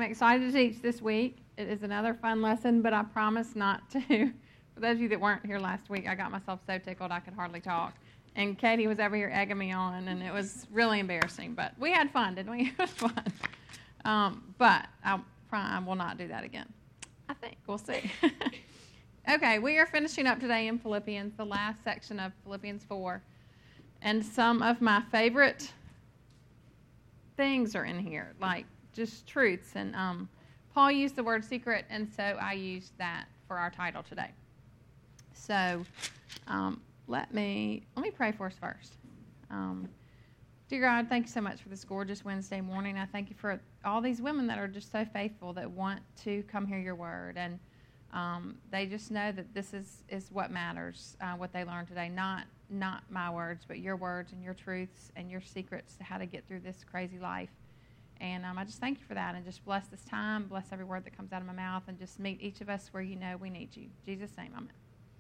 I'm excited to teach this week. It is another fun lesson, but I promise not to. For those of you that weren't here last week, I got myself so tickled I could hardly talk. And Katie was over here egging me on, and it was really embarrassing. But we had fun, didn't we? It was fun. But I will not do that again. I think. We'll see. Okay, we are finishing up today in Philippians, the last section of Philippians 4. And some of my favorite things are in here, like just truths. And Paul used the word secret, and so I used that for our title today. So let me pray for us first. Dear God, thank you so much for this gorgeous Wednesday morning. I thank you for all these women that are just so faithful that want to come hear your word. And they just know that this is what matters, what they learned today. Not my words, but your words and your truths and your secrets to how to get through this crazy life. And I just thank you for that. And just bless this time, bless every word that comes out of my mouth, and just meet each of us where you know we need you. In Jesus' name, amen.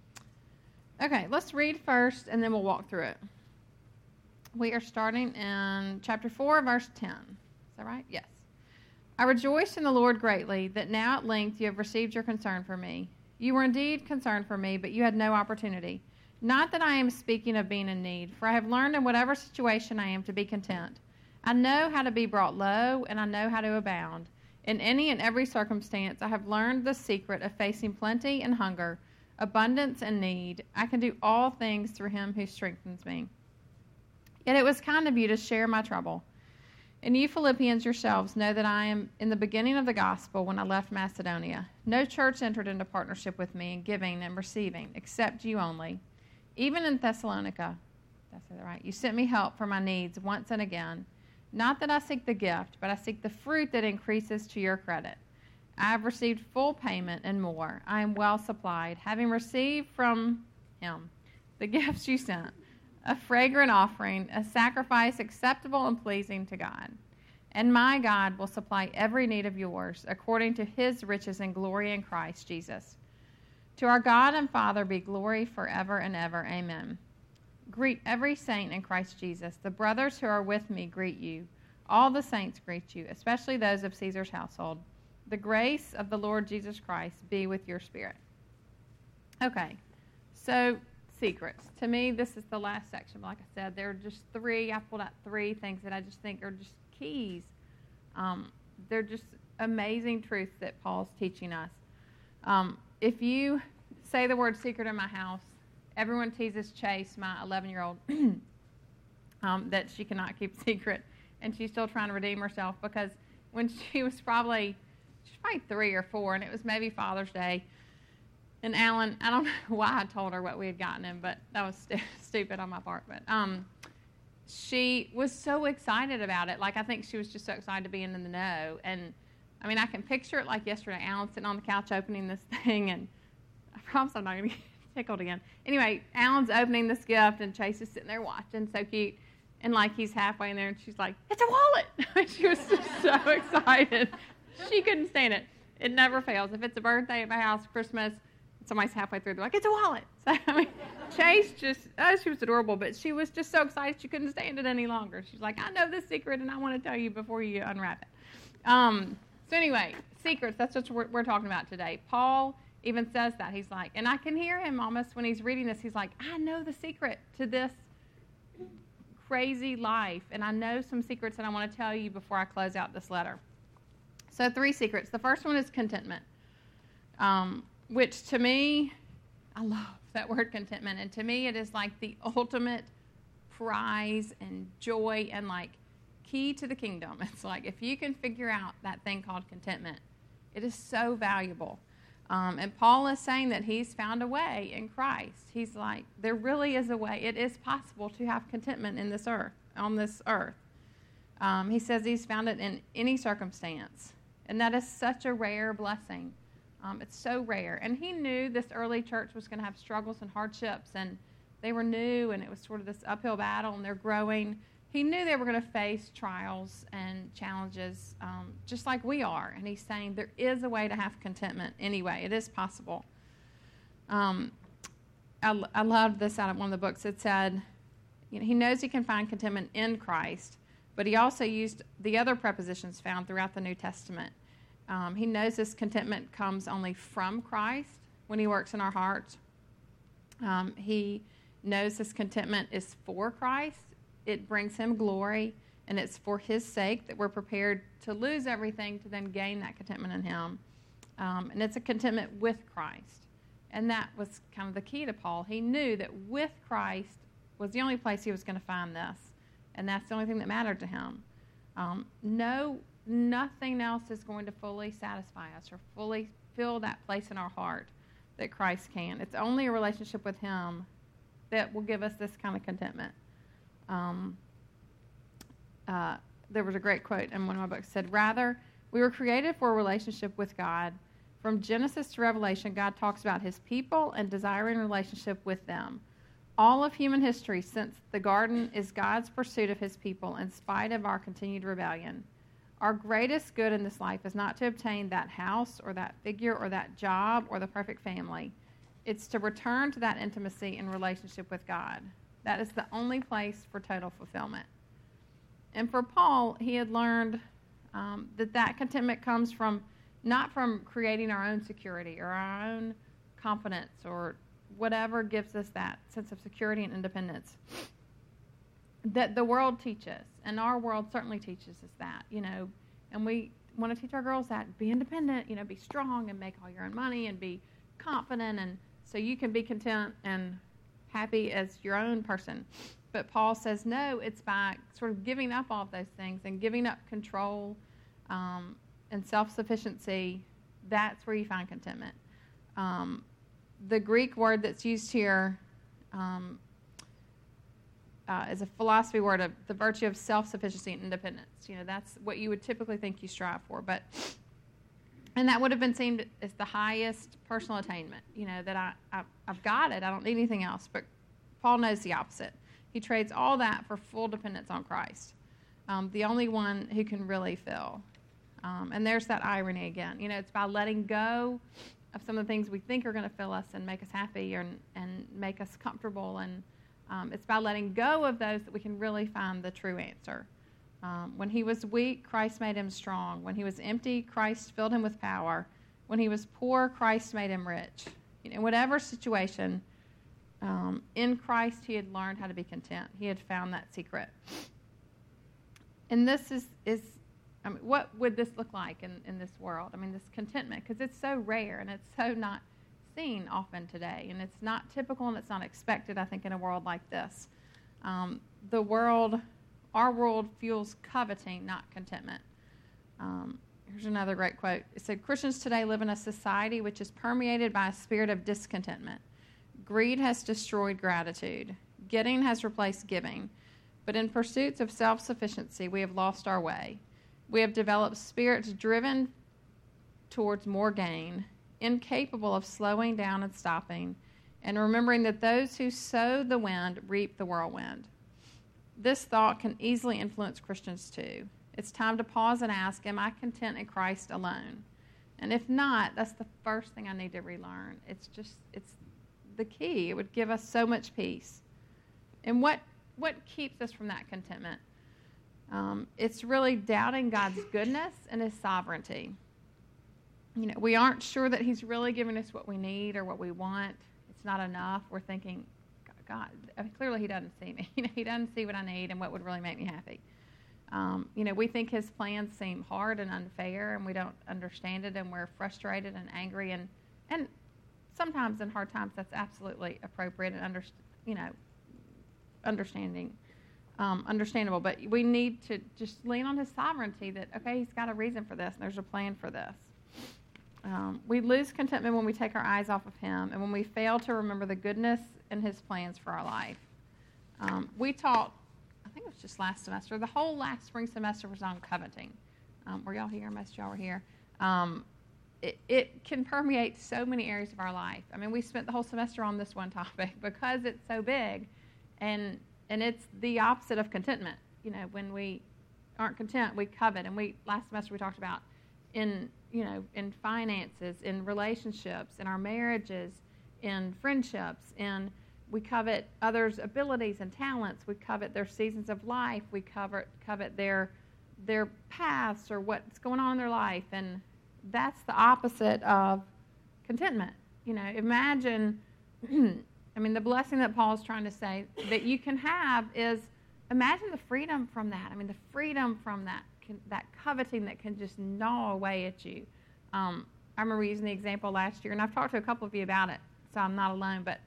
Okay, let's read first, and then we'll walk through it. We are starting in chapter 4, verse 10. Is that right? Yes. I rejoice in the Lord greatly that now at length you have received your concern for me. You were indeed concerned for me, but you had no opportunity. Not that I am speaking of being in need, for I have learned in whatever situation I am to be content. I know how to be brought low, and I know how to abound. In any and every circumstance, I have learned the secret of facing plenty and hunger, abundance and need. I can do all things through him who strengthens me. Yet it was kind of you to share my trouble. And you Philippians yourselves know that I am in the beginning of the gospel when I left Macedonia. No church entered into partnership with me in giving and receiving, except you only. Even in Thessalonica, that's right, you sent me help for my needs once and again. Not that I seek the gift, but I seek the fruit that increases to your credit. I have received full payment and more. I am well supplied, having received from him the gifts you sent, a fragrant offering, a sacrifice acceptable and pleasing to God. And my God will supply every need of yours according to his riches and glory in Christ Jesus. To our God and Father be glory forever and ever. Amen. Greet every saint in Christ Jesus. The brothers who are with me greet you. All the saints greet you, especially those of Caesar's household. The grace of the Lord Jesus Christ be with your spirit. Okay, so secrets. To me, this is the last section. Like I said, there are just three. I pulled out three things that I just think are just keys. They're just amazing truths that Paul's teaching us. If you say the word secret in my house, everyone teases Chase, my 11-year-old, that she cannot keep a secret, and she's still trying to redeem herself because when she was probably 3 or 4, and it was maybe Father's Day, and Alan, I don't know why I told her what we had gotten him, but that was stupid on my part. But she was so excited about it. Like, I think she was just so excited to be in the know. And, I mean, I can picture it like yesterday. Alan sitting on the couch opening this thing, and I promise I'm not going to get tickled again. Anyway, Alan's opening this gift, and Chase is sitting there watching, so cute. And, like, he's halfway in there, and she's like, it's a wallet. She was just so excited. She couldn't stand it. It never fails. If it's a birthday at my house, Christmas, somebody's halfway through, they're like, it's a wallet. So, I mean, Chase she was adorable, but she was just so excited she couldn't stand it any longer. She's like, I know this secret, and I want to tell you before you unwrap it. So anyway, secrets, that's what we're talking about today. Paul even says that. He's like, and I can hear him almost when he's reading this. He's like, I know the secret to this crazy life, and I know some secrets that I want to tell you before I close out this letter. So 3 secrets. The first one is contentment, which to me, I love that word contentment. And to me, it is like the ultimate prize and joy and like key to the kingdom. It's like if you can figure out that thing called contentment, it is so valuable. And Paul is saying that he's found a way in Christ. He's like, there really is a way. It is possible to have contentment in this earth, on this earth. He says he's found it in any circumstance. And that is such a rare blessing. It's so rare. And he knew this early church was going to have struggles and hardships, and they were new, and it was sort of this uphill battle, and they're growing. He knew they were going to face trials and challenges just like we are. And he's saying there is a way to have contentment anyway. It is possible. I loved this out of one of the books. It said, he knows he can find contentment in Christ, but he also used the other prepositions found throughout the New Testament. He knows this contentment comes only from Christ when he works in our hearts. He knows this contentment is for Christ. It brings him glory, and it's for his sake that we're prepared to lose everything to then gain that contentment in him. And it's a contentment with Christ. And that was kind of the key to Paul. He knew that with Christ was the only place he was going to find this. And that's the only thing that mattered to him. Nothing else is going to fully satisfy us or fully fill that place in our heart that Christ can. It's only a relationship with him that will give us this kind of contentment. There was a great quote in one of my books that said, "Rather, we were created for a relationship with God. From Genesis to Revelation, God talks about his people and desiring a relationship with them. All of human history since the garden is God's pursuit of his people in spite of our continued rebellion. Our greatest good in this life is not to obtain that house or that figure or that job or the perfect family. It's to return to that intimacy and relationship with God. That is the only place for total fulfillment." And for Paul, he had learned that contentment comes from not from creating our own security or our own confidence or whatever gives us that sense of security and independence that the world teaches, and our world certainly teaches us that, and we want to teach our girls that be independent, be strong and make all your own money and be confident, and so you can be content and happy as your own person. But Paul says, no, it's by sort of giving up all of those things and giving up control and self-sufficiency. That's where you find contentment. The Greek word that's used here is a philosophy word of the virtue of self-sufficiency and independence. That's what you would typically think you strive for. And that would have been seen as the highest personal attainment, that I've got it. I don't need anything else. But Paul knows the opposite. He trades all that for full dependence on Christ, the only one who can really fill. And there's that irony again. It's by letting go of some of the things we think are going to fill us and make us happy and make us comfortable. And it's by letting go of those that we can really find the true answer. When he was weak, Christ made him strong. When he was empty, Christ filled him with power. When he was poor, Christ made him rich. In whatever situation, in Christ he had learned how to be content. He had found that secret. And this is what would this look like in this world? This contentment, because it's so rare and it's so not seen often today. And it's not typical and it's not expected, I think, in a world like this. Our world fuels coveting, not contentment. Here's another great quote. It said, "Christians today live in a society which is permeated by a spirit of discontentment. Greed has destroyed gratitude. Getting has replaced giving. But in pursuits of self-sufficiency, we have lost our way. We have developed spirits driven towards more gain, incapable of slowing down and stopping, and remembering that those who sow the wind reap the whirlwind. This thought can easily influence Christians too. It's time to pause and ask, am I content in Christ alone? And if not, that's the first thing I need to relearn. It's the key. It would give us so much peace. And what keeps us from that contentment? It's really doubting God's goodness and his sovereignty. We aren't sure that he's really giving us what we need or what we want. It's not enough. We're thinking, God, clearly he doesn't see me. He doesn't see what I need and what would really make me happy. We think his plans seem hard and unfair, and we don't understand it, and we're frustrated and angry, and sometimes in hard times that's absolutely appropriate and understandable. But we need to just lean on his sovereignty that, okay, he's got a reason for this, and there's a plan for this. We lose contentment when we take our eyes off of him and when we fail to remember the goodness and his plans for our life. We taught, I think it was just last semester, the whole last spring semester was on coveting. Were y'all here? Most of y'all were here. It can permeate so many areas of our life. We spent the whole semester on this one topic because it's so big, and it's the opposite of contentment. When we aren't content, we covet. And last semester we talked about in finances, in relationships, in our marriages, in friendships, and we covet others' abilities and talents. We covet their seasons of life. We covet their paths or what's going on in their life, and that's the opposite of contentment. Imagine, the blessing that Paul's trying to say that you can have is, imagine the freedom from that. The freedom from that coveting that can just gnaw away at you. I remember using the example last year, and I've talked to a couple of you about it, so I'm not alone, but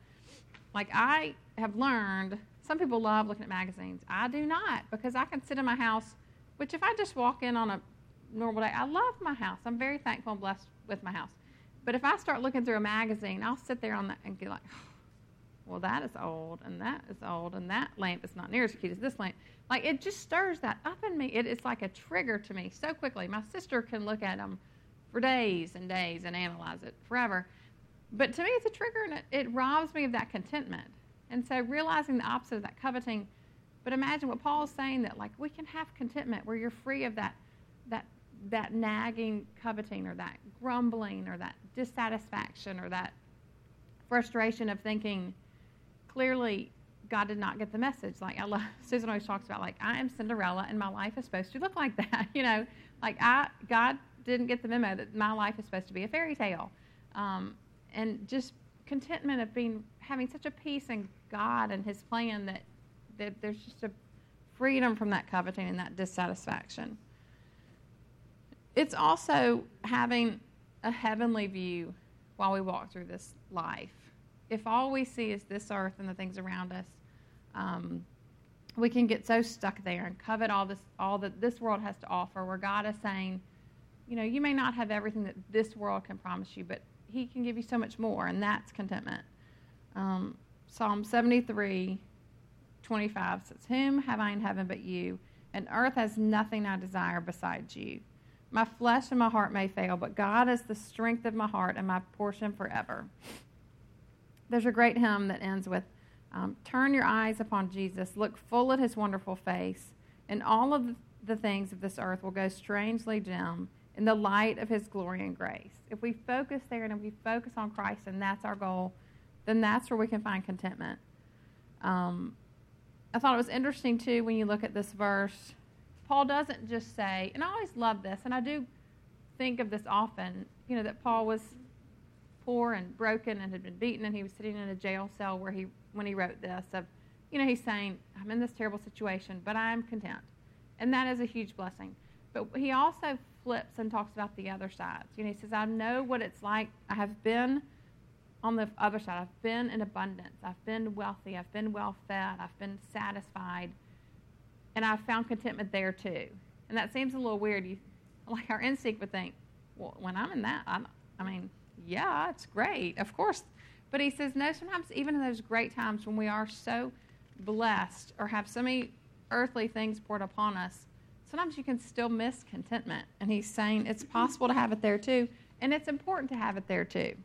I have learned, some people love looking at magazines. I do not, because I can sit in my house, which if I just walk in on a normal day, I love my house. I'm very thankful and blessed with my house. But if I start looking through a magazine, I'll sit there on that and be like, well, that is old, and that is old, and that lamp is not near as cute as this lamp. It just stirs that up in me. It's like a trigger to me so quickly. My sister can look at them for days and days and analyze it forever. But to me, it's a trigger, and it robs me of that contentment. And so realizing the opposite of that coveting, but imagine what Paul is saying, that we can have contentment where you're free of that nagging coveting, or that grumbling, or that dissatisfaction, or that frustration of thinking, clearly God did not get the message. Susan always talks about, I am Cinderella and my life is supposed to look like that. God didn't get the memo that my life is supposed to be a fairy tale. And just contentment of having such a peace in God and his plan that there's just a freedom from that coveting and that dissatisfaction. It's also having a heavenly view while we walk through this life. If all we see is this earth and the things around us, we can get so stuck there and covet all that this world has to offer, where God is saying, you may not have everything that this world can promise you, but he can give you so much more, and that's contentment. Psalm 73:25 says, "Whom have I in heaven but you? And earth has nothing I desire besides you. My flesh and my heart may fail, but God is the strength of my heart and my portion forever." There's a great hymn that ends with, "Turn your eyes upon Jesus, look full at his wonderful face, and all of the things of this earth will go strangely dim in the light of his glory and grace." If we focus there and if we focus on Christ and that's our goal, then that's where we can find contentment. I thought it was interesting, too, when you look at this verse. Paul doesn't just say, and I always love this, and I do think of this often, that Paul was poor and broken and had been beaten, and he was sitting in a jail cell when he wrote this, he's saying, I'm in this terrible situation, but I'm content. And that is a huge blessing. But he also flips and talks about the other sides. He says, I know what it's like. I have been on the other side. I've been in abundance. I've been wealthy. I've been well-fed. I've been satisfied. And I've found contentment there too. And that seems a little weird. Our instinct would think, well, when I'm in that, yeah, it's great, of course. But he says, no, sometimes even in those great times when we are so blessed or have so many earthly things poured upon us, sometimes you can still miss contentment. And he's saying it's possible to have it there too, and it's important to have it there too.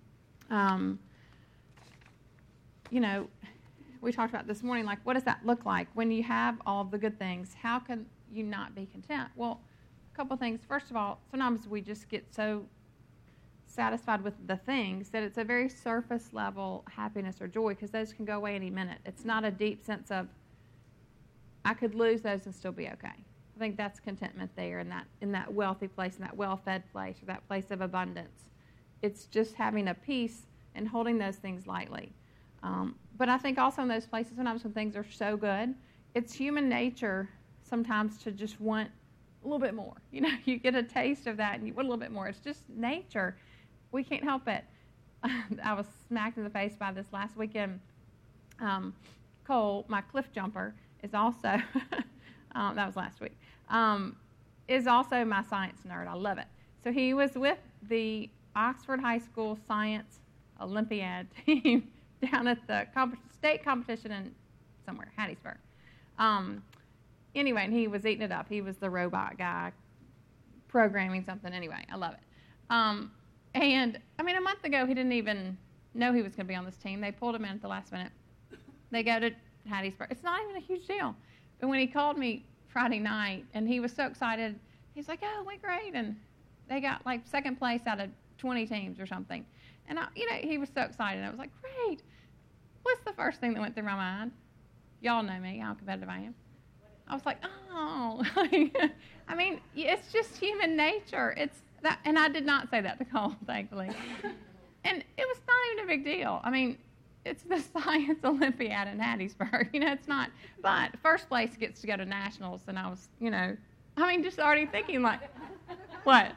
We talked about this morning, what does that look like when you have all of the good things? How can you not be content? Well, a couple of things. First of all, sometimes we just get so satisfied with the things that it's a very surface level happiness or joy, because those can go away any minute. It's not a deep sense of, I could lose those and still be okay. I think that's contentment there in that wealthy place, in that well-fed place, or that place of abundance. It's just having a peace and holding those things lightly. But I think also in those places, sometimes when things are so good, it's human nature sometimes to just want a little bit more. You get a taste of that and you want a little bit more. It's just nature. We can't help it. I was smacked in the face by this last weekend. Cole, my cliff jumper, is also, that was last week, is also my science nerd. I love it. So he was with the Oxford High School Science Olympiad team down at the state competition in somewhere, Hattiesburg. Anyway, and he was eating it up. He was the robot guy programming something. Anyway, I love it. And, a month ago, he didn't even know he was going to be on this team. They pulled him in at the last minute. They go to Hattiesburg. It's not even a huge deal. But when he called me Friday night, and he was so excited, he's like, oh, went great. And they got, second place out of 20 teams or something. And, he was so excited. I was like, great. What's the first thing that went through my mind? Y'all know me, how competitive I am. I was like, oh. It's just human nature. And I did not say that to Cole, thankfully. And it was not even a big deal. I mean, it's the Science Olympiad in Hattiesburg. It's not. But first place gets to go to nationals, and I was, just already thinking like, what?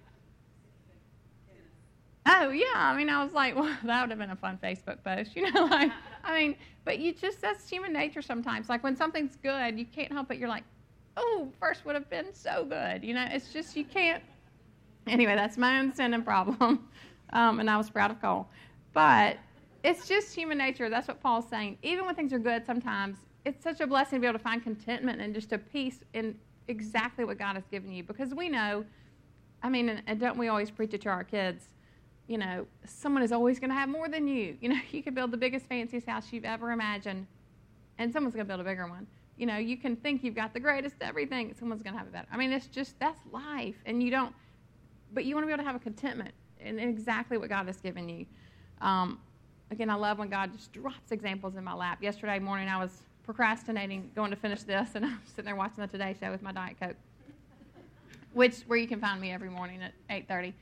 Oh, yeah. I was like, well, that would have been a fun Facebook post, but that's human nature sometimes. Like when something's good, you can't help it. You're like, oh, first would have been so good. It's just, you can't. Anyway, that's my own sin and problem. And I was proud of Cole. But it's just human nature. That's what Paul's saying. Even when things are good sometimes, it's such a blessing to be able to find contentment and just a peace in exactly what God has given you. Because we know, and don't we always preach it to our kids, someone is always going to have more than you. You could build the biggest, fanciest house you've ever imagined, and someone's going to build a bigger one. You can think you've got the greatest everything, someone's going to have it better. It's just, that's life. And but you want to be able to have a contentment in exactly what God has given you. Again, I love when God just drops examples in my lap. Yesterday morning, I was procrastinating going to finish this, and I'm sitting there watching the Today Show with my Diet Coke, where you can find me every morning at 8:30.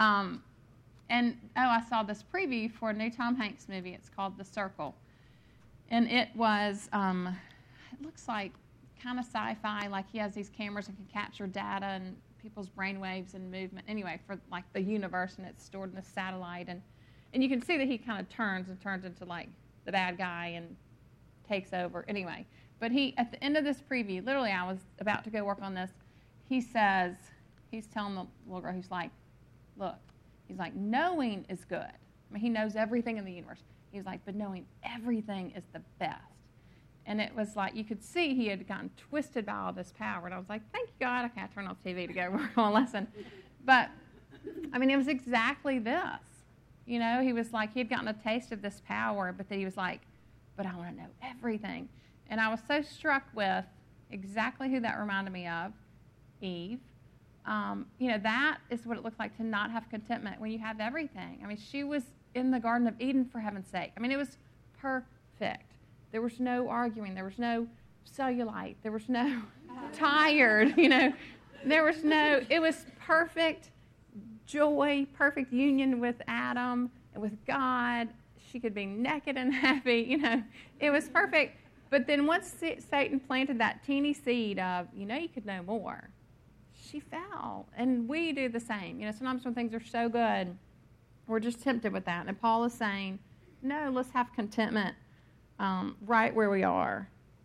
I saw this preview for a new Tom Hanks movie. It's called The Circle. And it was, it looks like kind of sci-fi, like he has these cameras that can capture data and people's brainwaves and movement. Anyway, for like the universe, and it's stored in a satellite. And you can see that he kind of turns into like the bad guy and takes over. Anyway, but at the end of this preview, literally I was about to go work on this, he's telling the little girl, he's like, look, he's like, knowing is good. He knows everything in the universe. He's like, but knowing everything is the best. And it was like, you could see he had gotten twisted by all this power. And I was like, thank you, God. Okay, I turned off TV to go work on a lesson. But, it was exactly this. He was like, he had gotten a taste of this power, but then he was like, but I want to know everything. And I was so struck with exactly who that reminded me of, Eve. That is what it looks like to not have contentment when you have everything. She was in the Garden of Eden, for heaven's sake. It was perfect. There was no arguing. There was no cellulite. There was no tired, There was it was perfect joy, perfect union with Adam and with God. She could be naked and happy, It was perfect. But then once Satan planted that teeny seed of, you could know more, she fell. And we do the same. Sometimes when things are so good, we're just tempted with that. And Paul is saying, no, let's have contentment right where we are.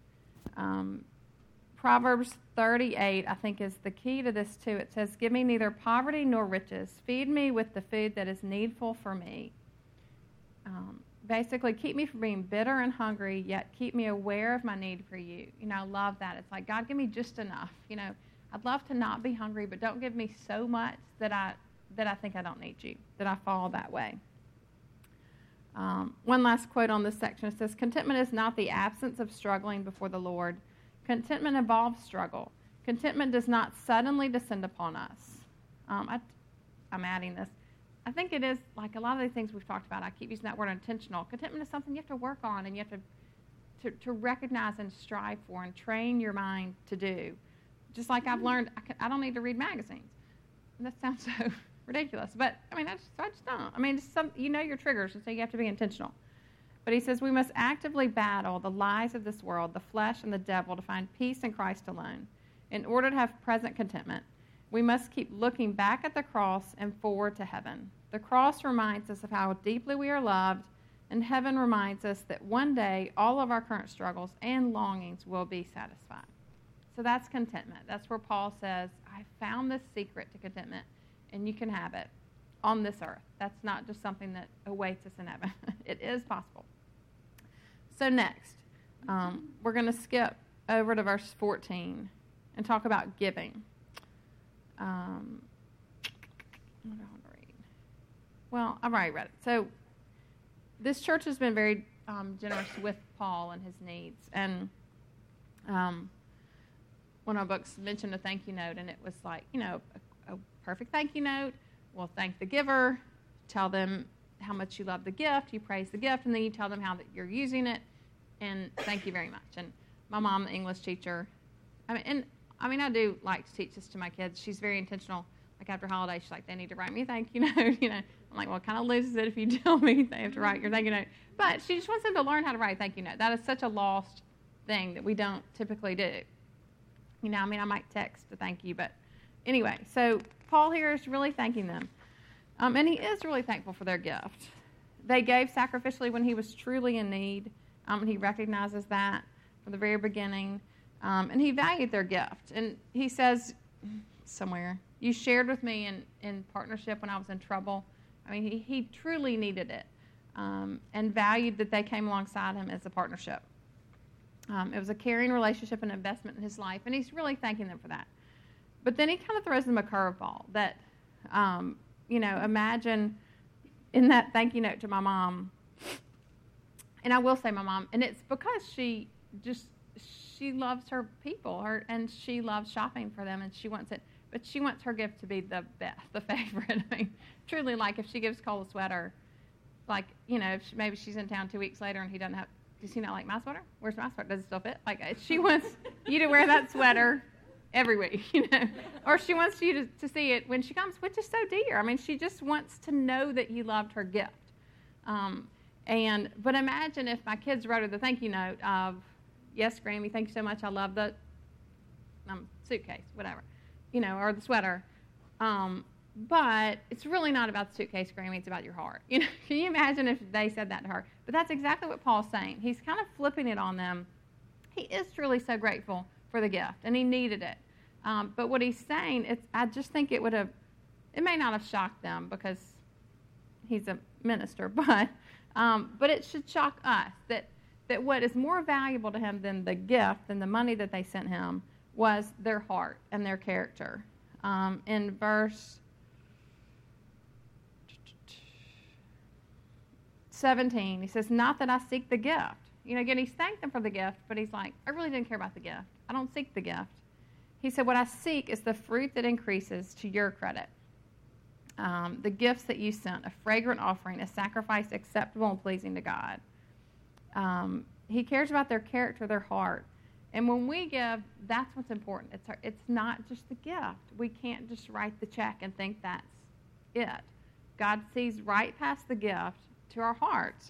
Proverbs 38, I think, is the key to this too. It says, give me neither poverty nor riches. Feed me with the food that is needful for me. Basically, keep me from being bitter and hungry, yet keep me aware of my need for you. I love that. It's like, God, give me just enough. I'd love to not be hungry, but don't give me so much that I think I don't need you, that I fall that way. One last quote on this section. It says, contentment is not the absence of struggling before the Lord. Contentment involves struggle. Contentment does not suddenly descend upon us. I'm adding this. I think it is, like a lot of the things we've talked about, I keep using that word intentional. Contentment is something you have to work on, and you have to recognize and strive for and train your mind to do. Just like I've learned, I don't need to read magazines. And that sounds so ridiculous, but I just don't. Your triggers, and so you have to be intentional. But he says we must actively battle the lies of this world, the flesh and the devil, to find peace in Christ alone. In order to have present contentment, we must keep looking back at the cross and forward to heaven. The cross reminds us of how deeply we are loved, and heaven reminds us that one day all of our current struggles and longings will be satisfied. So that's contentment. That's where Paul says, I found this secret to contentment, and you can have it on this earth. That's not just something that awaits us in heaven. It is possible. So next, we're going to skip over to verse 14 and talk about giving. What do I want to read? Well, I've already read it. So this church has been very generous with Paul and his needs. And one of our books mentioned a thank you note, and it was like, a perfect thank you note. We'll thank the giver, tell them how much you love the gift, you praise the gift, and then you tell them how that you're using it, and thank you very much. And my mom, the English teacher, I do like to teach this to my kids. She's very intentional. like after holidays, she's like, they need to write me a thank you note. I'm like, well, it kind of loses it if you tell me they have to write your thank you note. But she just wants them to learn how to write a thank you note. That is such a lost thing that we don't typically do. I might text a thank you, but anyway, so Paul here is really thanking them. And he is really thankful for their gift. They gave sacrificially when he was truly in need, and he recognizes that from the very beginning. And he valued their gift. And he says somewhere, you shared with me in partnership when I was in trouble. He truly needed it, and valued that they came alongside him as a partnership. It was a caring relationship and investment in his life, and he's really thanking them for that. But then he kind of throws them a curveball that, imagine in that thank you note to my mom, and I will say my mom, and it's because she loves her people, and she loves shopping for them, and she wants it, but she wants her gift to be the best, the favorite. Truly, like if she gives Cole a sweater, like, maybe she's in town 2 weeks later and he doesn't have, does he not like my sweater? Where's my sweater? Does it still fit? Like, she wants you to wear that sweater every week, or she wants you to see it when she comes, which is so dear. She just wants to know that you loved her gift. But imagine if my kids wrote her the thank you note of, yes, Grammy, thank you so much. I love the suitcase, whatever, or the sweater. But it's really not about the suitcase, Grammy. It's about your heart. Can you imagine if they said that to her? But that's exactly what Paul's saying. He's kind of flipping it on them. He is truly so grateful for the gift, and he needed it. But what he's saying, I just think it may not have shocked them because he's a minister, but it should shock us that what is more valuable to him than the gift and the money that they sent him was their heart and their character. In verse 17, he says, not that I seek the gift. Again, he's thanked them for the gift, but he's like, I really didn't care about the gift. I don't seek the gift. He said, what I seek is the fruit that increases to your credit. The gifts that you sent, a fragrant offering, a sacrifice acceptable and pleasing to God. He cares about their character, their heart. And when we give, that's what's important. It's not just the gift. We can't just write the check and think that's it. God sees right past the gift to our hearts.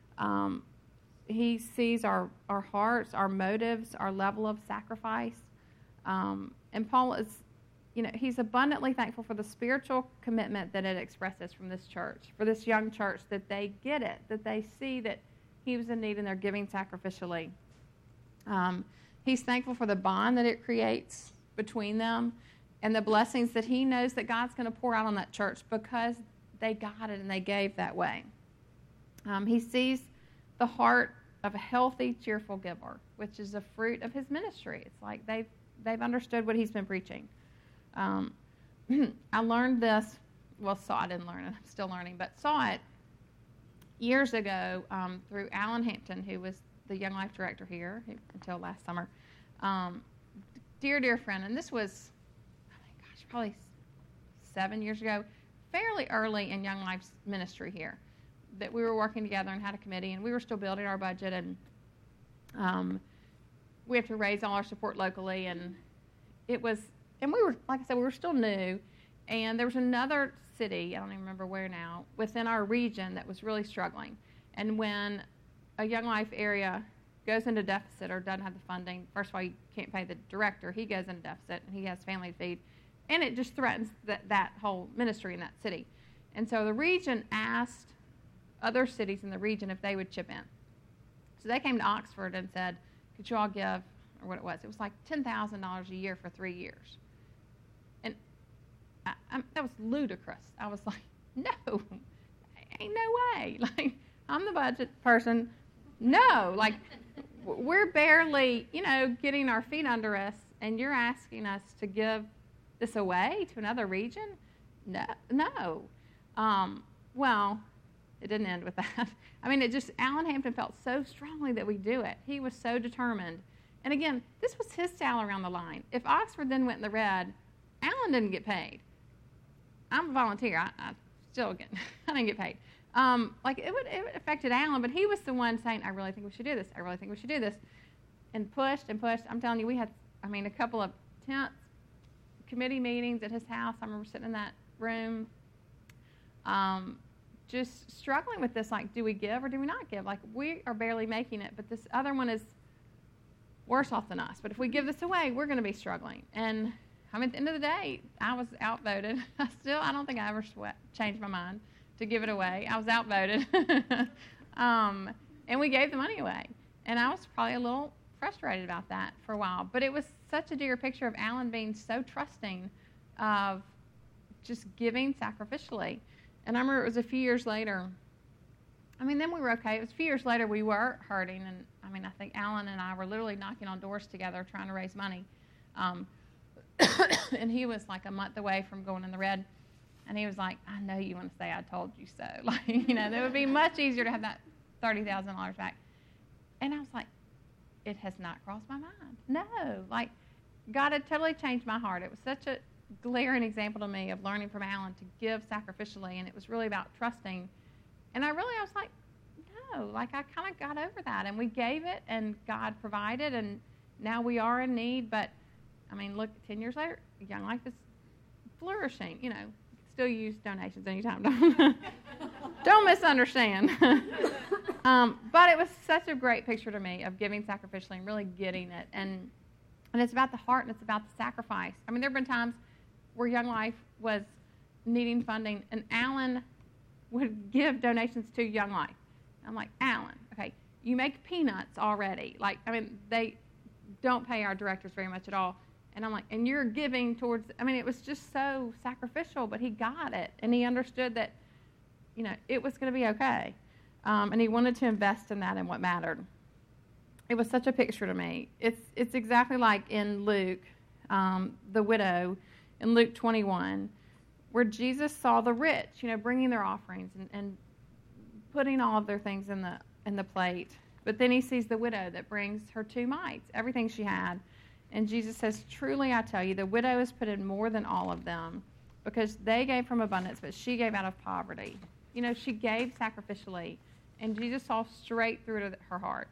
He sees our hearts, our motives, our level of sacrifice. And Paul is, he's abundantly thankful for the spiritual commitment that it expresses from this church, for this young church, that they get it, that they see that he was in need and they're giving sacrificially. He's thankful for the bond that it creates between them and the blessings that he knows that God's going to pour out on that church because they got it and they gave that way. He sees the heart of a healthy, cheerful giver, which is a fruit of his ministry. It's like they've understood what he's been preaching. I learned this, I didn't learn it, I'm still learning, but saw it years ago through Alan Hampton, who was the Young Life director here until last summer. Dear friend, and this was, probably 7 years ago, fairly early in Young Life's ministry here, that we were working together and had a committee, and we were still building our budget, and we have to raise all our support locally, and we were, like I said, we were still new, and there was another city, I don't even remember where now, within our region that was really struggling. And when a Young Life area goes into deficit or doesn't have the funding, first of all, you can't pay the director, he goes into deficit, and he has family to feed, and it just threatens that whole ministry in that city. And so the region asked other cities in the region if they would chip in. So they came to Oxford and said, could you all give, or what it was like $10,000 a year for 3 years. And that was ludicrous. I was like, no, ain't no way. Like, I'm the budget person. No, like, we're barely, getting our feet under us, and you're asking us to give this away to another region? No. Well, it didn't end with that. Alan Hampton felt so strongly that we do it. He was so determined. And again, this was his salary on the line. If Oxford then went in the red, Alan didn't get paid. I'm a volunteer. I didn't get paid. It affected Alan, but he was the one saying, I really think we should do this. I really think we should do this. And pushed and pushed. I'm telling you, we had, a couple of tents committee meetings at his house. I remember sitting in that room, just struggling with this, like, do we give or do we not give? Like, we are barely making it, but this other one is worse off than us. But if we give this away, we're going to be struggling. And I mean, at the end of the day, I was outvoted. I don't think I ever changed my mind to give it away. I was outvoted. And we gave the money away. And I was probably a little frustrated about that for a while. But it was such a dear picture of Alan being so trusting of just giving sacrificially. And I remember it was a few years later. I mean, then we were okay. It was a few years later we were hurting. And, I mean, I think Alan and I were literally knocking on doors together trying to raise money. And he was like a month away from going in the red. And he was like, I know you want to say I told you so. Like, you know, it would be much easier to have that $30,000 back. And I was like, it has not crossed my mind. No. Like, God had totally changed my heart. It was such a glaring example to me of learning from Alan to give sacrificially. And it was really about trusting. And I was like, no. Like, I kind of got over that. And we gave it, and God provided. And now we are in need. But, I mean, look, 10 years later, Young Life is flourishing. You know, still use donations anytime. Don't misunderstand. But it was such a great picture to me of giving sacrificially and really getting it. And it's about the heart and it's about the sacrifice. I mean, there have been times where Young Life was needing funding, and Alan would give donations to Young Life. I'm like, Alan, okay, you make peanuts already. Like, I mean, they don't pay our directors very much at all. And I'm like, and you're giving towards, I mean, it was just so sacrificial, but he got it. And he understood that, you know, it was going to be okay. And he wanted to invest in that and what mattered. It was such a picture to me. It's exactly like in Luke, the widow, in Luke 21, where Jesus saw the rich, you know, bringing their offerings and putting all of their things in the plate. But then he sees the widow that brings her 2 mites, everything she had. And Jesus says, truly I tell you, the widow has put in more than all of them, because they gave from abundance, but she gave out of poverty. You know, she gave sacrificially, and Jesus saw straight through to her heart.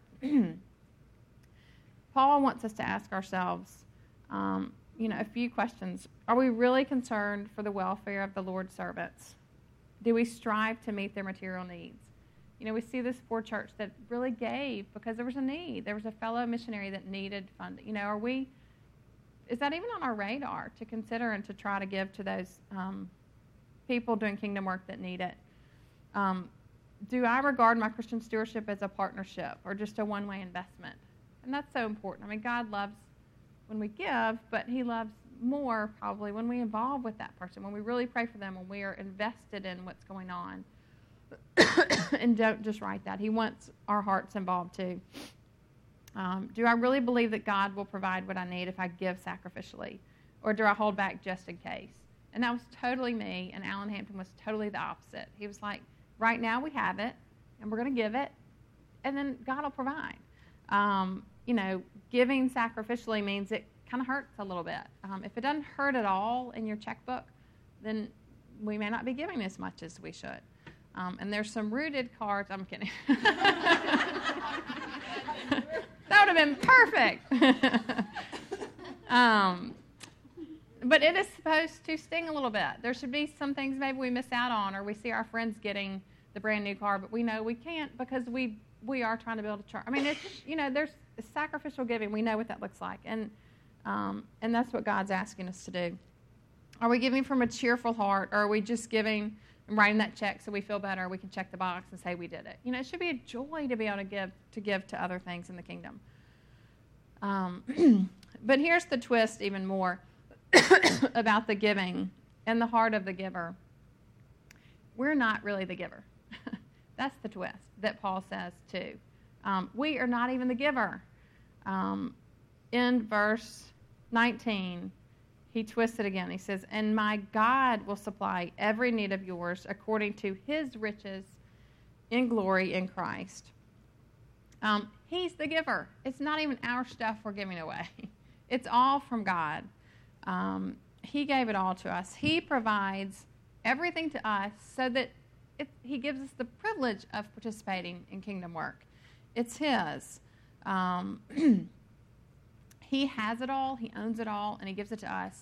Paul wants us to ask ourselves, you know, a few questions. Are we really concerned for the welfare of the Lord's servants? Do we strive to meet their material needs? You know, we see this poor church that really gave because there was a need. There was a fellow missionary that needed funding. You know, is that even on our radar to consider and to try to give to those people doing kingdom work that need it? Do I regard my Christian stewardship as a partnership or just a one-way investment? And that's so important. I mean, God loves when we give, but he loves more probably when we involve with that person, when we really pray for them, when we are invested in what's going on. And don't just write that. He wants our hearts involved too. Do I really believe that God will provide what I need if I give sacrificially? Or do I hold back just in case? And that was totally me, and Alan Hampton was totally the opposite. He was like, right now we have it, and we're going to give it, and then God will provide. You know, giving sacrificially means it kind of hurts a little bit. If it doesn't hurt at all in your checkbook, then we may not be giving as much as we should. And there's some rooted cards. I'm kidding. That would have been perfect. But it is supposed to sting a little bit. There should be some things maybe we miss out on, or we see our friends getting the brand new car, but we know we can't because we are trying to build a church. I mean, it's, you know, there's sacrificial giving. We know what that looks like, and that's what God's asking us to do. Are we giving from a cheerful heart, or are we just giving and writing that check so we feel better? We can check the box and say we did it. You know, it should be a joy to be able to give to other things in the kingdom. But here's the twist even more about the giving and the heart of the giver. We're not really the giver. That's the twist that Paul says too. We are not even the giver. In verse 19, he twists it again. He says, and my God will supply every need of yours according to his riches in glory in Christ. He's the giver. It's not even our stuff we're giving away. It's all from God. He gave it all to us. He provides everything to us so that he gives us the privilege of participating in kingdom work. It's his. He has it all. He owns it all, and he gives it to us.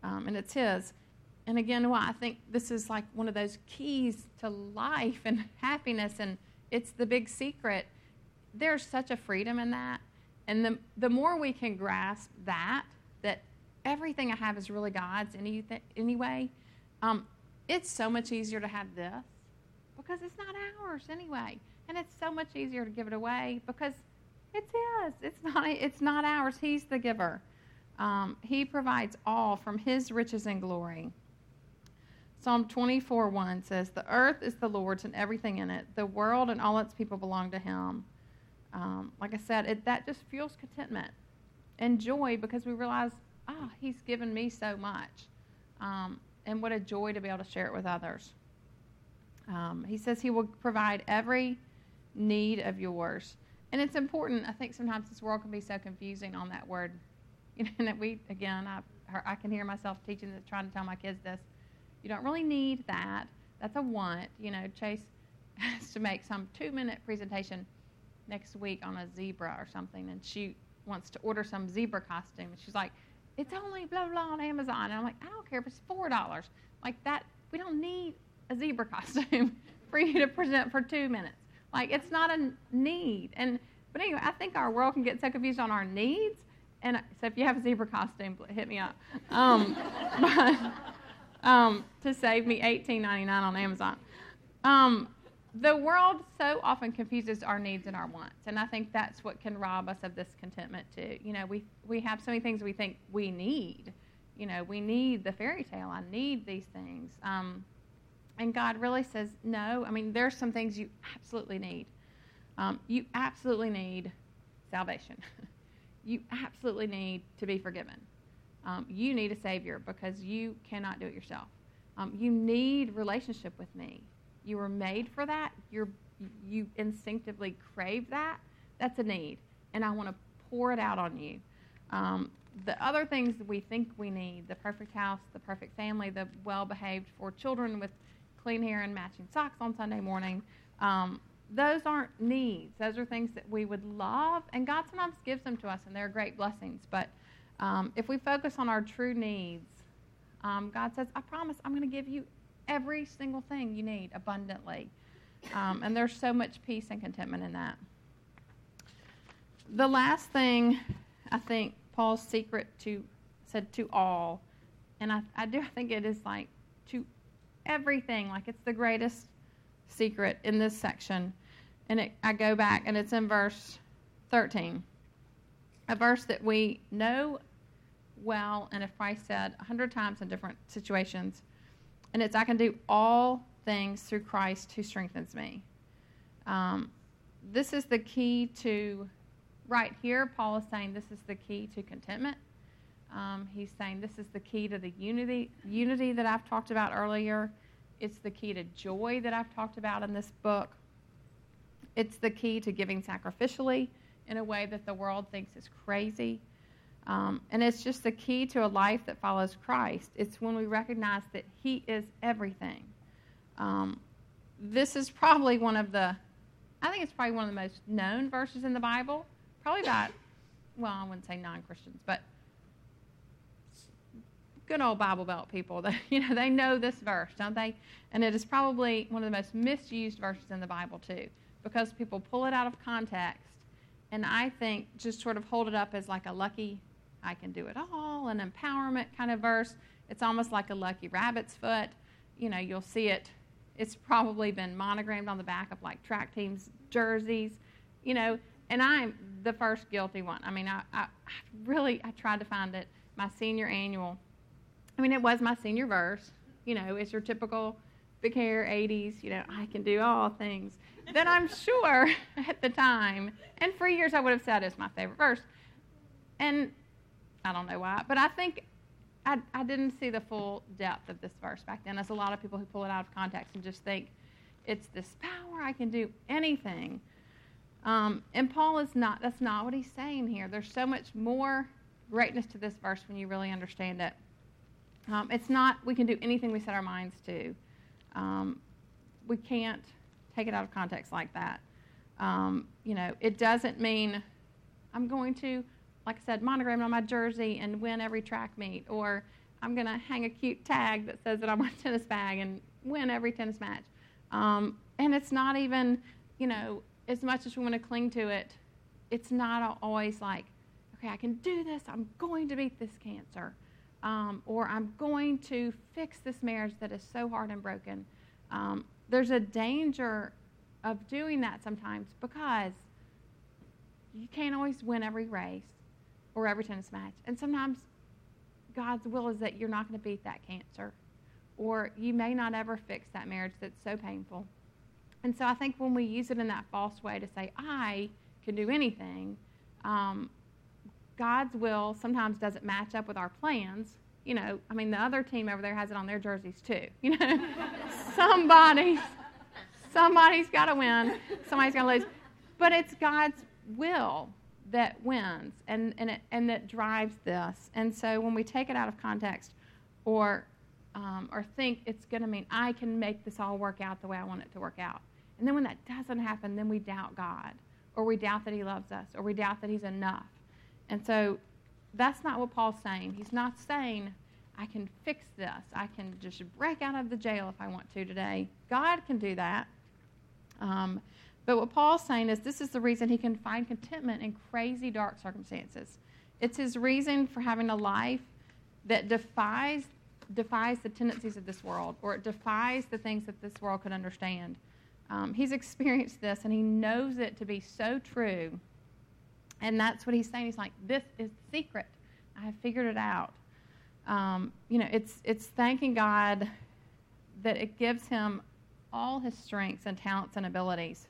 and it's His. And again, well, I think this is like one of those keys to life and happiness, and it's the big secret. There's such a freedom in that. And the more we can grasp that everything I have is really God's anyway, it's so much easier to have this because it's not ours anyway. And it's so much easier to give it away because it's His. It's not ours. He's the giver. He provides all from His riches and glory. Psalm 24:1 says, "The earth is the Lord's and everything in it. The world and all its people belong to Him." Like I said, that just fuels contentment and joy because we realize, He's given me so much. And what a joy to be able to share it with others. He says He will provide every need of yours. And it's important. I think sometimes this world can be so confusing on that word. And that I can hear myself trying to tell my kids this. You don't really need that. That's a want. Chase has to make some 2-minute presentation next week on a zebra or something, and she wants to order some zebra costume. And she's like, it's only blah, blah on Amazon. And I'm like, I don't care if it's $4. Like that, we don't need a zebra costume for you to present for 2 minutes. Like, it's not a need. But anyway, I think our world can get so confused on our needs. And so if you have a zebra costume, hit me up. To save me $18.99 on Amazon. The world so often confuses our needs and our wants, and I think that's what can rob us of this contentment too. We have so many things we think we need. We need the fairy tale. I need these things. And God really says, no. I mean, there's some things you absolutely need. You absolutely need salvation. You absolutely need to be forgiven. You need a Savior because you cannot do it yourself. You need relationship with me. You were made for that. You instinctively crave that. That's a need. And I want to pour it out on you. The other things that we think we need, the perfect house, the perfect family, the well-behaved 4 children with clean hair and matching socks on Sunday morning, those aren't needs. Those are things that we would love, and God sometimes gives them to us, and they're great blessings. But if we focus on our true needs, God says, I promise I'm going to give you every single thing you need abundantly. And there's so much peace and contentment in that. The last thing, I think Paul's secret said to all, and I do think it is like to everything, like it's the greatest secret in this section. And I go back, and it's in verse 13, a verse that we know well, and if Christ said 100 times in different situations, and it's, I can do all things through Christ who strengthens me. This is the key to, right here, Paul is saying this is the key to contentment. He's saying this is the key to the unity that I've talked about earlier. It's the key to joy that I've talked about in this book. It's the key to giving sacrificially in a way that the world thinks is crazy. And it's just the key to a life that follows Christ. It's when we recognize that He is everything. This is probably I think it's probably one of the most known verses in the Bible. Probably by, well, I wouldn't say non-Christians, but good old Bible Belt people. They know this verse, don't they? And it is probably one of the most misused verses in the Bible too, because people pull it out of context, and I think just sort of hold it up as like a lucky, I can do it all, an empowerment kind of verse. It's almost like a lucky rabbit's foot. You'll see it. It's probably been monogrammed on the back of like track teams' jerseys, and I'm the first guilty one. I mean, I tried to find it. My senior annual, it was my senior verse. It's your typical big hair 80s, I can do all things. Then I'm sure at the time, and for years I would have said it's my favorite verse. And I don't know why, but I think I didn't see the full depth of this verse back then. There's a lot of people who pull it out of context and just think it's this power, I can do anything. And Paul that's not what he's saying here. There's so much more greatness to this verse when you really understand it. It's not we can do anything we set our minds to. We can't take it out of context like that. It doesn't mean I'm going to, like I said, monogram on my jersey and win every track meet, or I'm going to hang a cute tag that says that I'm a tennis bag and win every tennis match. And it's not even, as much as we want to cling to it, it's not always like, okay, I can do this. I'm going to beat this cancer. Or I'm going to fix this marriage that is so hard and broken. There's a danger of doing that sometimes because you can't always win every race or every tennis match. And sometimes God's will is that you're not going to beat that cancer, or you may not ever fix that marriage that's so painful. And so I think when we use it in that false way to say, I can do anything, God's will sometimes doesn't match up with our plans. The other team over there has it on their jerseys too. Somebody's got to win. Somebody's got to lose. But it's God's will that wins and that drives this. And so when we take it out of context or think it's going to mean I can make this all work out the way I want it to work out. And then when that doesn't happen, then we doubt God, or we doubt that he loves us, or we doubt that he's enough. And so that's not what Paul's saying. He's not saying, I can fix this. I can just break out of the jail if I want to today. God can do that. But what Paul's saying is this is the reason he can find contentment in crazy, dark circumstances. It's his reason for having a life that defies the tendencies of this world, or it defies the things that this world could understand. He's experienced this, and he knows it to be so true. And that's what he's saying. He's like, this is the secret. I have figured it out. It's thanking God that it gives him all his strengths and talents and abilities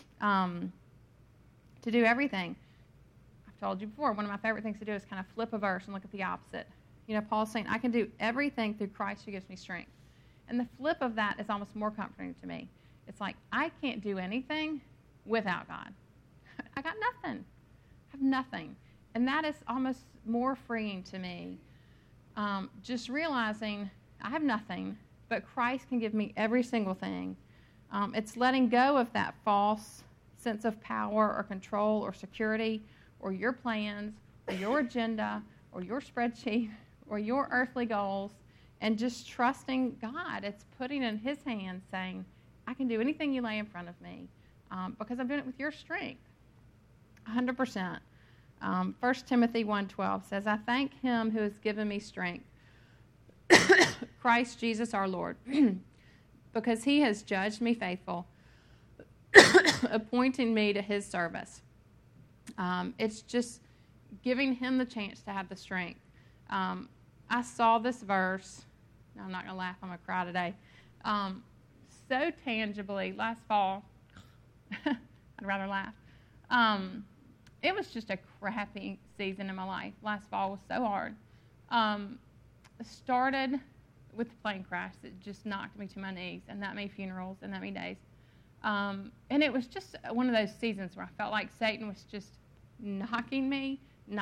to do everything. I've told you before, one of my favorite things to do is kind of flip a verse and look at the opposite. Paul's saying, I can do everything through Christ who gives me strength. And the flip of that is almost more comforting to me. It's like, I can't do anything without God. I got nothing. I have nothing. And that is almost more freeing to me. Just realizing I have nothing, but Christ can give me every single thing. It's letting go of that false sense of power or control or security or your plans or your agenda or your spreadsheet or your earthly goals, and just trusting God. It's putting in his hands saying, I can do anything you lay in front of me because I'm doing it with your strength, 100%. 1 Timothy 1:12 says, I thank him who has given me strength, Christ Jesus our Lord, because he has judged me faithful, appointing me to his service. It's just giving him the chance to have the strength. I saw this verse. No, I'm not going to laugh. I'm going to cry today. So tangibly last fall. I'd rather laugh. It was just a crappy season in my life. Last fall was so hard. Started with the plane crash that just knocked me to my knees, and that made funerals, and that made days. And it was just one of those seasons where I felt like Satan was just knocking me.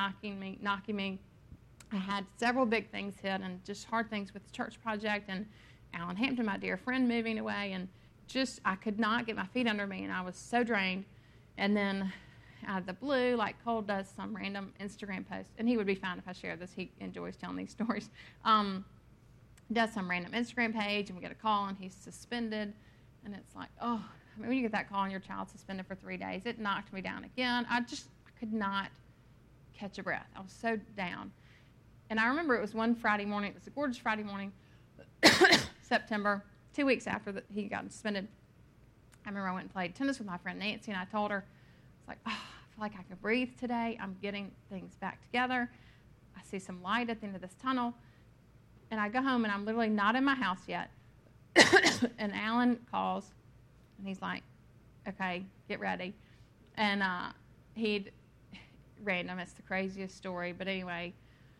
I had several big things hit, and just hard things with the church project, and Alan Hampton, my dear friend, moving away, and just I could not get my feet under me, and I was so drained. And then out of the blue, like Cole does some random Instagram post, and he would be fine if I share this. He enjoys telling these stories. Does some random Instagram page, and we get a call, and he's suspended. And it's like, when you get that call and your child's suspended for 3 days, it knocked me down again. I could not catch a breath. I was so down. And I remember it was one Friday morning. It was a gorgeous Friday morning, September, 2 weeks after he got suspended. I remember I went and played tennis with my friend Nancy, and I told her, it's like, I feel like I can breathe today. I'm getting things back together. I see some light at the end of this tunnel. And I go home, and I'm literally not in my house yet. And Alan calls, and he's like, okay, get ready. And random, it's the craziest story, but anyway,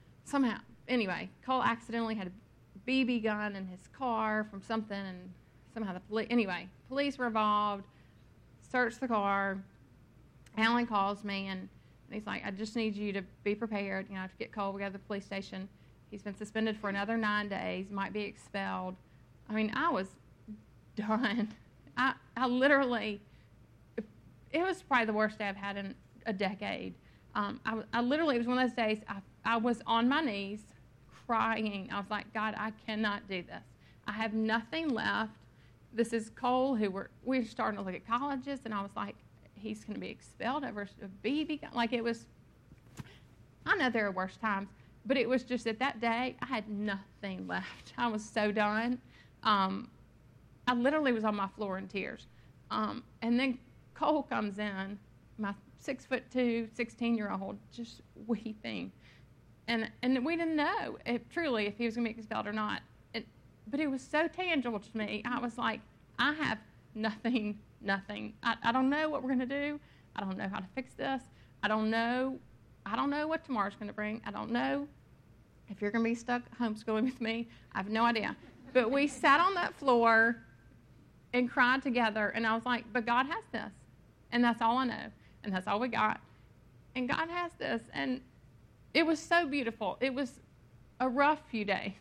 Cole accidentally had a BB gun in his car from something, and somehow police were involved, searched the car. Alan calls me, and he's like, I just need you to be prepared, to get Cole. We go to the police station. He's been suspended for another 9 days, might be expelled. I was done. I literally, it was probably the worst day I've had in a decade. I literally, it was one of those days I was on my knees crying. I was like, God, I cannot do this. I have nothing left. This is Cole, we were starting to look at colleges, and I was like, he's going to be expelled over a BB gun. Like, it was, I know there are worse times, but it was just that day, I had nothing left. I was so done. I literally was on my floor in tears. And then Cole comes in, my 6'2", 16-year-old, just weeping. And we didn't know if he was going to be expelled or not. But it was so tangible to me. I was like, I have nothing. I don't know what we're going to do. I don't know how to fix this. I don't know what tomorrow's going to bring. I don't know if you're going to be stuck homeschooling with me. I have no idea. But we sat on that floor and cried together, and I was like, but God has this, and that's all I know, and that's all we got. And God has this, and it was so beautiful. It was a rough few days.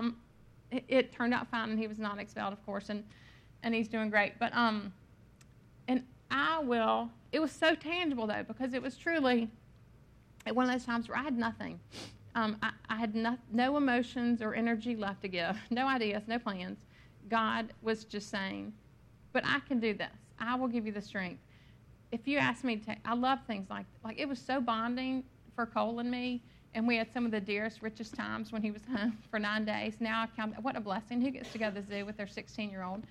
It turned out fine, and he was not expelled, of course, and he's doing great. But and it was so tangible, though, because it was truly one of those times where I had nothing. I had no emotions or energy left to give, no ideas, no plans. God was just saying, but I can do this. I will give you the strength. If you ask me to, I love things like it was so bonding for Cole and me, and we had some of the dearest, richest times when he was home for 9 days. Now I count, what a blessing. Who gets to go to the zoo with their 16-year-old?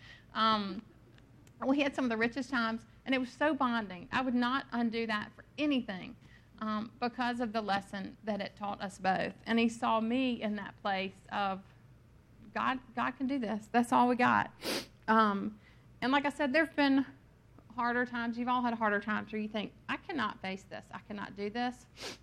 We had some of the richest times, and it was so bonding. I would not undo that for anything because of the lesson that it taught us both. And he saw me in that place of, God can do this. That's all we got. And like I said, there have been harder times. You've all had harder times where you think, I cannot face this. I cannot do this.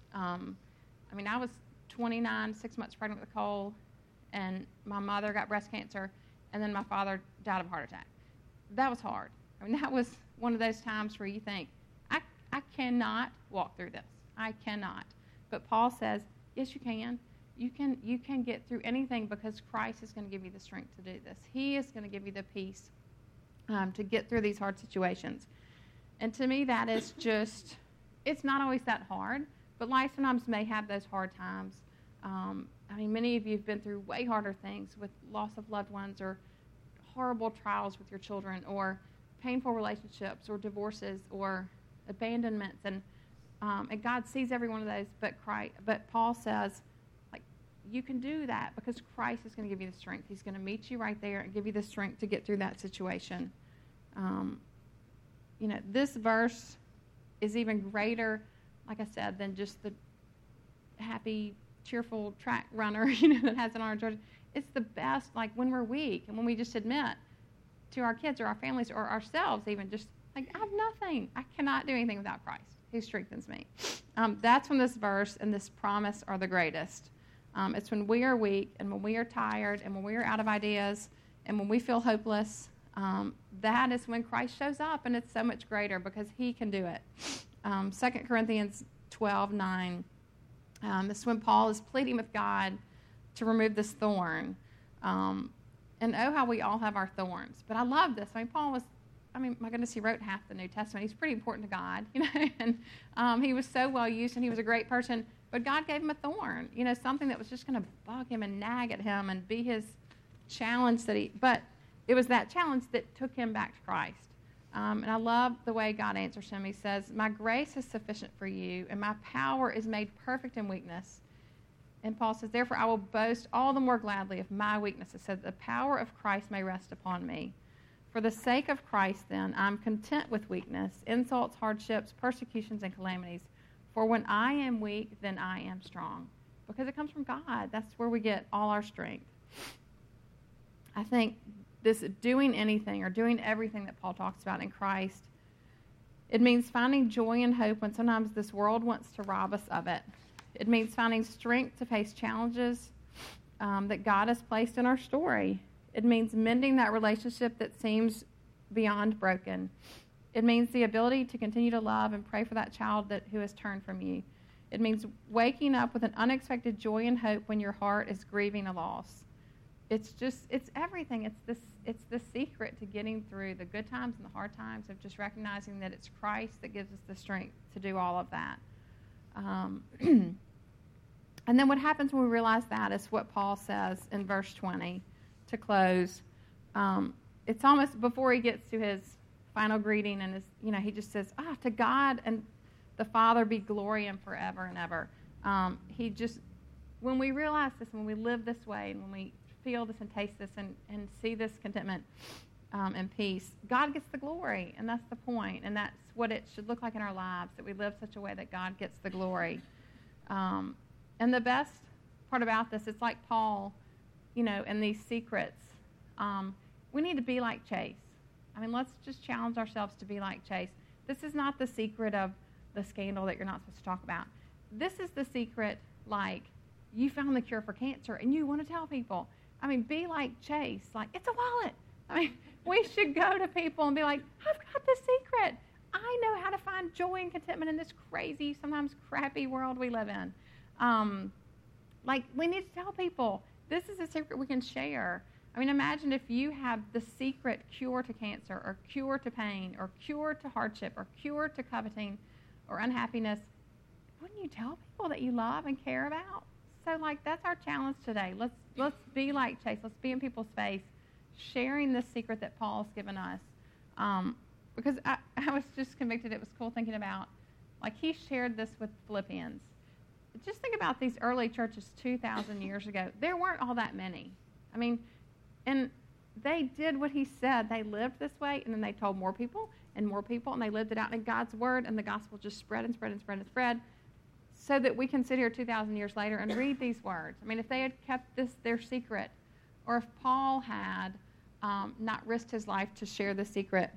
I was 29, 6 months pregnant with Cole, and my mother got breast cancer, and then my father died of a heart attack. That was hard. That was one of those times where you think, I cannot walk through this. I cannot. But Paul says, yes, you can. You can get through anything because Christ is going to give you the strength to do this. He is going to give you the peace to get through these hard situations. And to me, that is just, it's not always that hard, but life sometimes may have those hard times. Many of you have been through way harder things with loss of loved ones or horrible trials with your children or painful relationships or divorces or abandonments. And God sees every one of those, but Paul says, you can do that because Christ is going to give you the strength. He's going to meet you right there and give you the strength to get through that situation. This verse is even greater, like I said, than just the happy, cheerful track runner, that has an orange. It's the best, when we're weak and when we just admit to our kids or our families or ourselves even, just I have nothing. I cannot do anything without Christ. He strengthens me. That's when this verse and this promise are the greatest. It's when we are weak and when we are tired and when we are out of ideas and when we feel hopeless, that is when Christ shows up, and it's so much greater because he can do it. 2 Corinthians 12:9, this is when Paul is pleading with God to remove this thorn. And oh, how we all have our thorns. But I love this. Paul was, my goodness, he wrote half the New Testament. He's pretty important to God, and he was so well used, and he was a great person. But God gave him a thorn, something that was just going to bug him and nag at him and be his challenge but it was that challenge that took him back to Christ. And I love the way God answers him. He says, my grace is sufficient for you, and my power is made perfect in weakness. And Paul says, therefore I will boast all the more gladly of my weaknesses, so that the power of Christ may rest upon me. For the sake of Christ, then, I'm content with weakness, insults, hardships, persecutions, and calamities. For when I am weak, then I am strong. Because it comes from God. That's where we get all our strength. I think this doing anything or doing everything that Paul talks about in Christ, it means finding joy and hope when sometimes this world wants to rob us of it. It means finding strength to face challenges that God has placed in our story. It means mending that relationship that seems beyond broken. It means the ability to continue to love and pray for that child who has turned from you. It means waking up with an unexpected joy and hope when your heart is grieving a loss. It's everything. It's the secret to getting through the good times and the hard times, of just recognizing that it's Christ that gives us the strength to do all of that. And then what happens when we realize that is what Paul says in verse 20 to close. It's almost before he gets to his final greeting, and he just says, to God and the Father be glory and forever and ever. When we realize this, when we live this way, and when we feel this and taste this and see this contentment and peace, God gets the glory, and that's the point, and that's what it should look like in our lives, that we live such a way that God gets the glory. And the best part about this, it's like Paul, and these secrets. We need to be like Chase. Let's just challenge ourselves to be like Chase. This is not the secret of the scandal that you're not supposed to talk about. This is the secret, like, you found the cure for cancer and you want to tell people. Be like Chase. Like, it's a wallet. We should go to people and be like, I've got the secret. I know how to find joy and contentment in this crazy, sometimes crappy world we live in. We need to tell people, this is a secret we can share. Imagine if you have the secret cure to cancer, or cure to pain, or cure to hardship, or cure to coveting, or unhappiness. Wouldn't you tell people that you love and care about? So, that's our challenge today. Let's be like Chase. Let's be in people's face, sharing this secret that Paul's given us. Because I was just convicted. It was cool thinking about, he shared this with Philippians. Just think about these early churches 2,000 years ago. There weren't all that many. And they did what he said. They lived this way, and then they told more people, and they lived it out in God's word, and the gospel just spread and spread and spread and spread, so that we can sit here 2,000 years later and read these words. If they had kept this their secret, or if Paul had not risked his life to share the secret,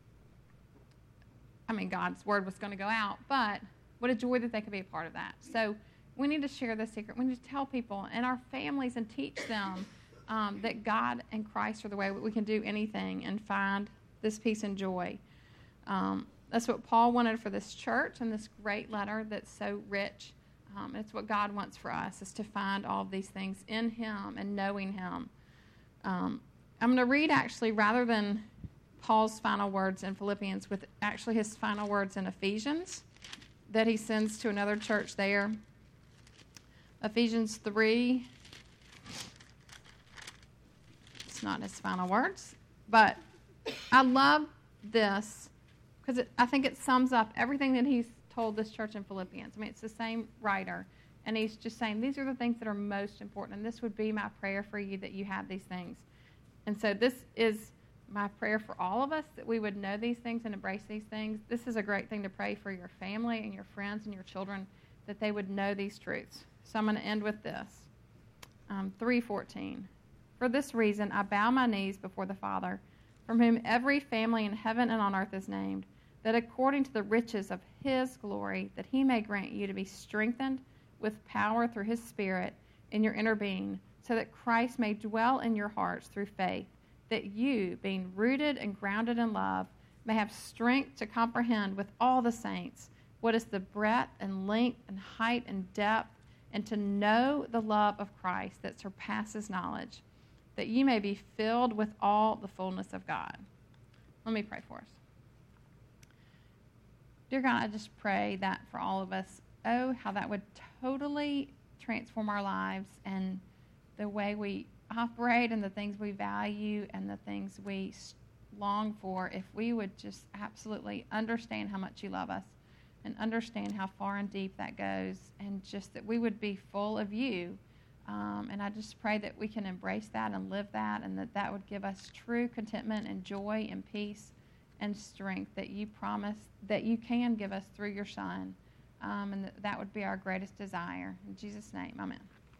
God's word was going to go out, but what a joy that they could be a part of that. So we need to share the secret. We need to tell people and our families and teach them that God and Christ are the way we can do anything and find this peace and joy. That's what Paul wanted for this church and this great letter that's so rich. It's what God wants for us, is to find all of these things in him and knowing him. I'm going to read, actually, rather than Paul's final words in Philippians, with actually his final words in Ephesians that he sends to another church there. Ephesians 3. It's not his final words, but I love this because I think it sums up everything that he's told this church in Philippians. It's the same writer, and he's just saying these are the things that are most important, and this would be my prayer for you, that you have these things. And so this is my prayer for all of us, that we would know these things and embrace these things. This is a great thing to pray for your family and your friends and your children, that they would know these truths. So I'm going to end with this. 3:14. For this reason I bow my knees before the Father, from whom every family in heaven and on earth is named, that according to the riches of his glory, that he may grant you to be strengthened with power through his Spirit in your inner being, so that Christ may dwell in your hearts through faith, that you, being rooted and grounded in love, may have strength to comprehend with all the saints what is the breadth and length and height and depth, and to know the love of Christ that surpasses knowledge, that you may be filled with all the fullness of God. Let me pray for us. Dear God, I just pray that for all of us, how that would totally transform our lives and the way we operate and the things we value and the things we long for, if we would just absolutely understand how much you love us and understand how far and deep that goes, and just that we would be full of you. And I just pray that we can embrace that and live that, and that would give us true contentment and joy and peace and strength that you promise that you can give us through your Son. And that would be our greatest desire. In Jesus' name, amen.